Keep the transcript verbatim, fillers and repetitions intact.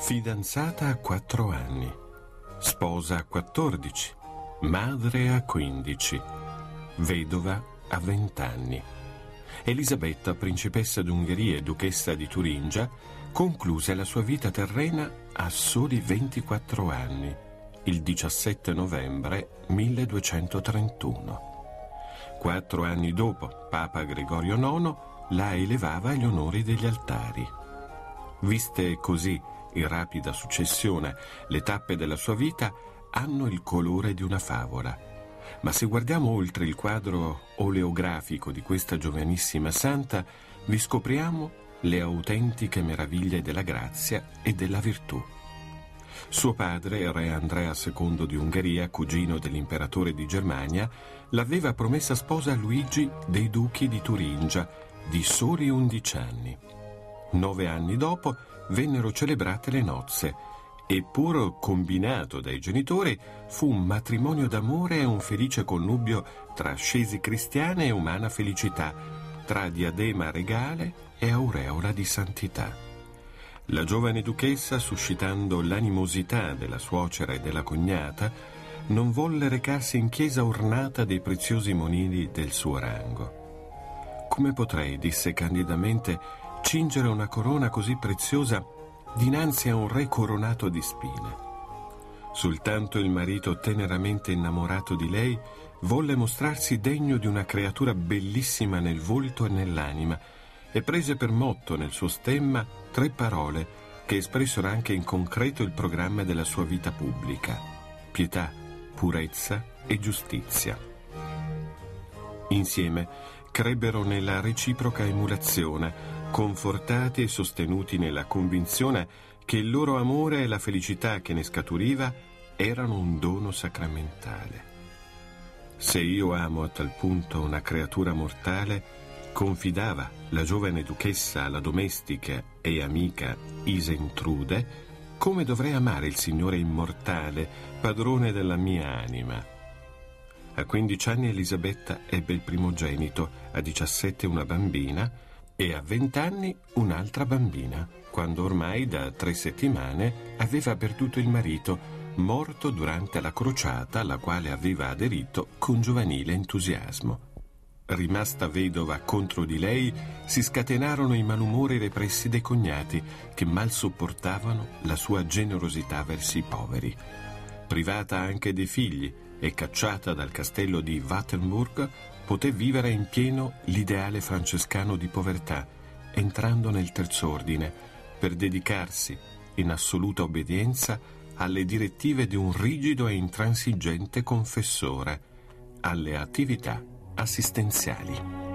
Fidanzata a quattro anni, sposa a quattordici, madre a quindici, vedova a venti anni. Elisabetta, principessa d'Ungheria e duchessa di Turingia, concluse la sua vita terrena a soli ventiquattro anni, il diciassette novembre milleduecentotrentuno. Quattro anni dopo, Papa Gregorio nono la elevava agli onori degli altari. Viste così, in rapida successione, le tappe della sua vita hanno il colore di una favola. Ma se guardiamo oltre il quadro oleografico di questa giovanissima santa, vi scopriamo le autentiche meraviglie della grazia e della virtù. Suo padre, re Andrea secondo di Ungheria, cugino dell'imperatore di Germania, l'aveva promessa sposa a Luigi dei duchi di Turingia, di soli undici anni. Nove anni dopo vennero celebrate le nozze e, pur combinato dai genitori, fu un matrimonio d'amore e un felice connubio tra ascesi cristiana e umana felicità, tra diadema regale e aureola di santità. La giovane duchessa, suscitando l'animosità della suocera e della cognata, non volle recarsi in chiesa ornata dei preziosi monili del suo rango. «Come potrei», disse candidamente, «cingere una corona così preziosa dinanzi a un re coronato di spine?» Soltanto il marito, teneramente innamorato di lei, volle mostrarsi degno di una creatura bellissima nel volto e nell'anima, e prese per motto nel suo stemma tre parole che espressero anche in concreto il programma della sua vita pubblica: pietà, purezza e giustizia. Insieme crebbero nella reciproca emulazione, confortati e sostenuti nella convinzione che il loro amore e la felicità che ne scaturiva erano un dono sacramentale. «Se io amo a tal punto una creatura mortale», confidava la giovane duchessa alla domestica e amica Isentrude, «come dovrei amare il Signore immortale, padrone della mia anima». A quindici anni Elisabetta ebbe il primogenito, a diciassette una bambina e a venti anni un'altra bambina, quando ormai da tre settimane aveva perduto il marito, morto durante la crociata alla quale aveva aderito con giovanile entusiasmo. Rimasta vedova, contro di lei si scatenarono i malumori repressi dei cognati, che mal sopportavano la sua generosità verso i poveri. Privata anche dei figli e cacciata dal castello di Wattenburg, poté vivere in pieno l'ideale francescano di povertà, entrando nel terz'ordine per dedicarsi in assoluta obbedienza alle direttive di un rigido e intransigente confessore, alle attività assistenziali.